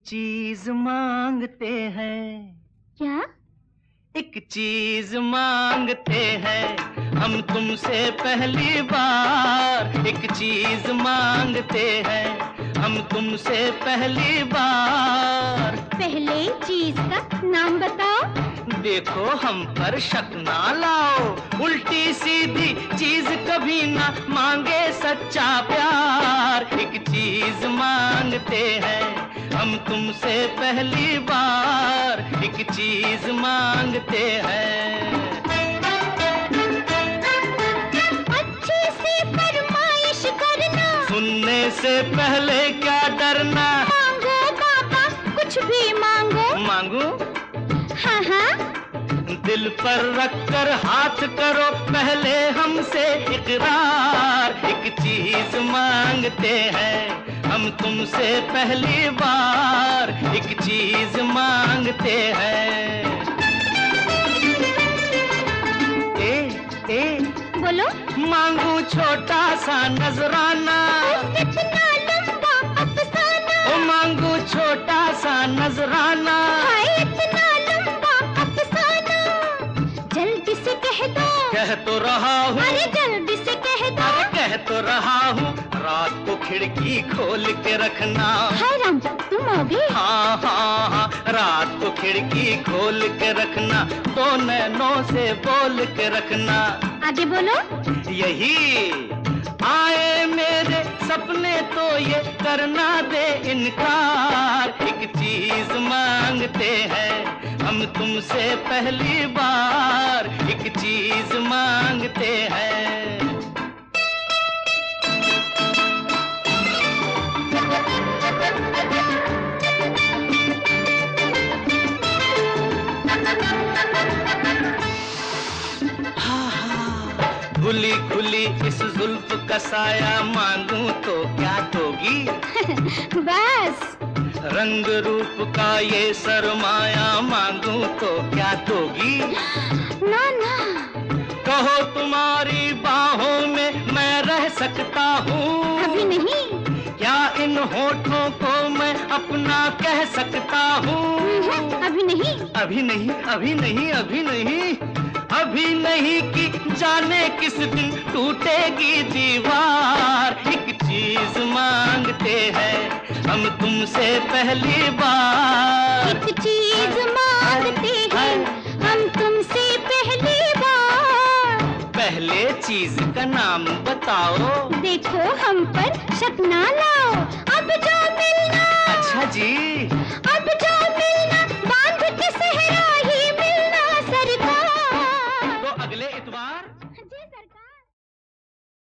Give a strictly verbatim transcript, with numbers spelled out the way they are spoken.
चीज मांगते हैं। क्या? एक चीज मांगते हैं हम तुमसे पहली बार। एक चीज मांगते हैं हम तुमसे पहली बार। पहले चीज का नाम बताओ। देखो हम पर शक ना लाओ, उल्टी सीधी चीज कभी ना मांगे सच्चा प्यार। एक चीज मांगते हैं हम तुमसे पहली बार। एक चीज मांगते हैं। अच्छे से फरमाइश करना, सुनने से पहले क्या डरना। मांगो बाबा कुछ भी मांगो। मांगू? हाँ हाँ। दिल पर रखकर हाथ करो पहले हमसे इकरार। एक चीज मांगते हैं हम तुमसे पहली बार। एक चीज मांगते हैं। ए ए बोलो। मांगू छोटा सा नजराना। इतना लंबा अफसाना। ओ मांगू छोटा सा नजराना। हाय इतना लंबा अफसाना। जल्दी से कह दो। कह तो रहा हूँ। अरे जल्दी से कह दो। अरे कह तो रहा हूँ, रात को खिड़की खोल के रखना। हाय राम तुम हो गए। हाँ हाँ हाँ, रात को खिड़की खोल के रखना। दो नैनों से बोल के रखना। आगे बोलो। यही आए मेरे सपने तो ये करना दे इनकार। एक चीज मांगते हैं हम तुमसे पहली बार। एक चीज मांगते हैं। खुली खुली इस जुल्फ का साया मांगूं तो क्या दोगी? बस। रंग रूप का ये सरमाया मांगूं तो क्या दोगी? ना ना। कहो तुम्हारी बाहों में मैं रह सकता हूँ। अभी नहीं। क्या इन होठों को मैं अपना कह सकता हूँ? अभी नहीं। अभी नहीं, अभी नहीं, अभी नहीं, अभी नहीं कि जाने किस दिन टूटेगी दीवार। एक चीज मांगते हैं हम तुमसे पहली बार। एक चीज मांगते हैं हम तुमसे पहली बार। पहले चीज का नाम बताओ। देखो हम पर शक ना लाओ। अब जो मिलना। अच्छा जी। अब जो मिलना बांध के सहरा ही मिलना सरकार। तो अगले इतवार